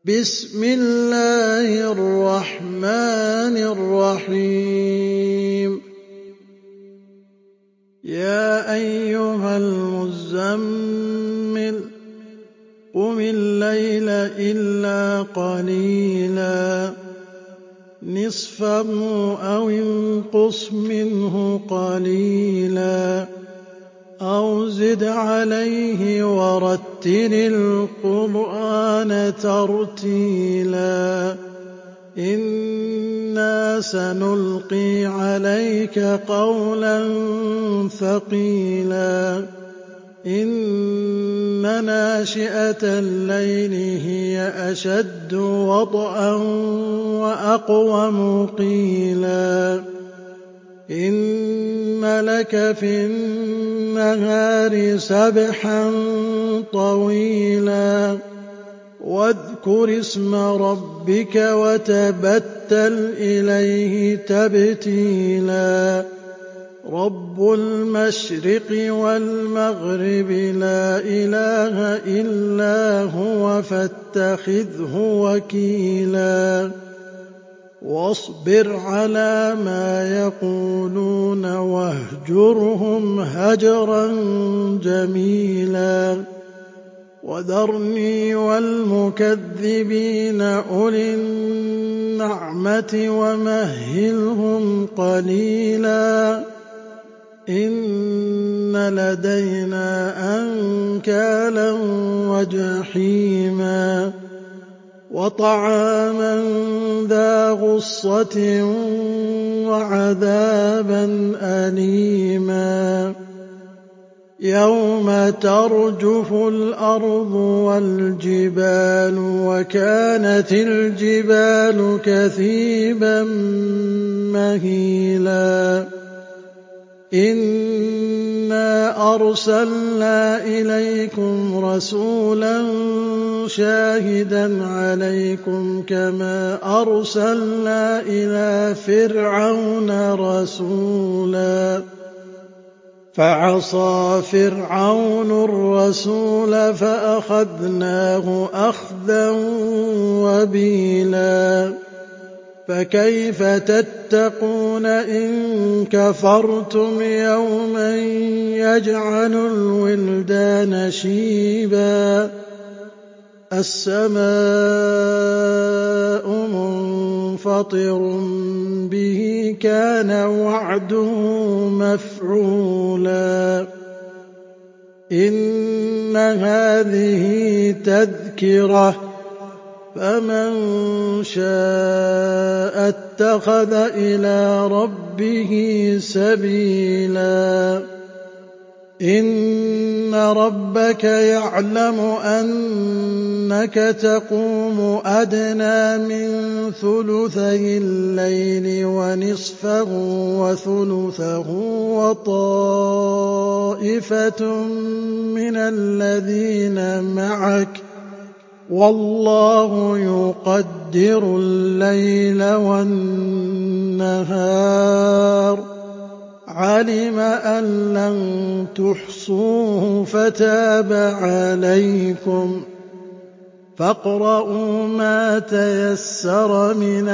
بسم الله الرحمن الرحيم يا أيها المزمل قم الليل إلا قليلا نصفه أو انقص منه قليلا أو زد عليه ورتل القرآن ترتيلا إنا سنلقي عليك قولا ثقيلا إن ناشئة الليل هي أشد وطئا وأقوم قيلا إن لك في النهار سبحا طويلا واذكر اسم ربك وتبتل إليه تبتيلا رب المشرق والمغرب لا إله إلا هو فاتخذه وكيلا واصبر على ما يقولون واهجرهم هجرا جميلا وذرني والمكذبين أولي النعمة ومهلهم قليلا إن لدينا أنكالا وجحيما وطعاما ذا غصة وعذابا أليما يوم ترجف الأرض والجبال وكانت الجبال كثيبا مهيلا إنا أرسلنا إليكم رسولا شاهدا عليكم كما أرسلنا إلى فرعون رسولا فعصى فرعون الرسول فأخذناه أخذا وبيلا فكيف تتقون إن كفرتم يوما يجعل الولدان شيبا السماء منفطر به كان وعده مفعولا إن هذه تذكرة فمن شاء اتخذ إلى ربه سبيلا إن ربك يعلم أنك تقوم أدنى من ثلثي الليل ونصفه وثلثه وطائفة من الذين معك والله يقدر الليل والنهار علم أن لن تحصوه فتاب عليكم فاقرؤوا ما تيسر من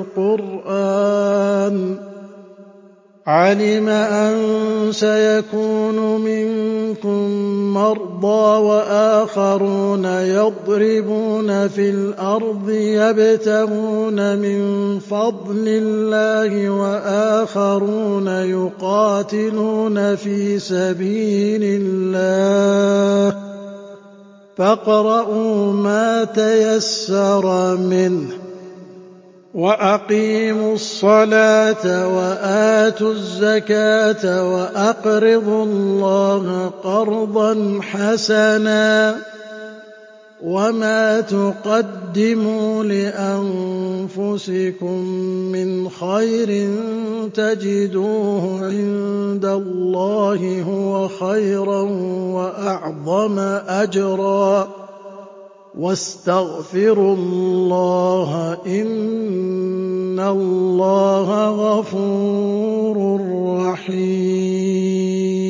القرآن علم أن سيكون منكم مرضى وآخرون يضربون في الأرض يبتغون من فضل الله وآخرون يقاتلون في سبيل الله فاقرؤوا ما تيسر منه وأقيموا الصلاة وآتوا الزكاة وأقرضوا الله قرضا حسنا وما تقدموا لأنفسكم من خير تجدوه عند الله هو خيرا وأعظم أجرا واستغفروا الله إن الله غفور رحيم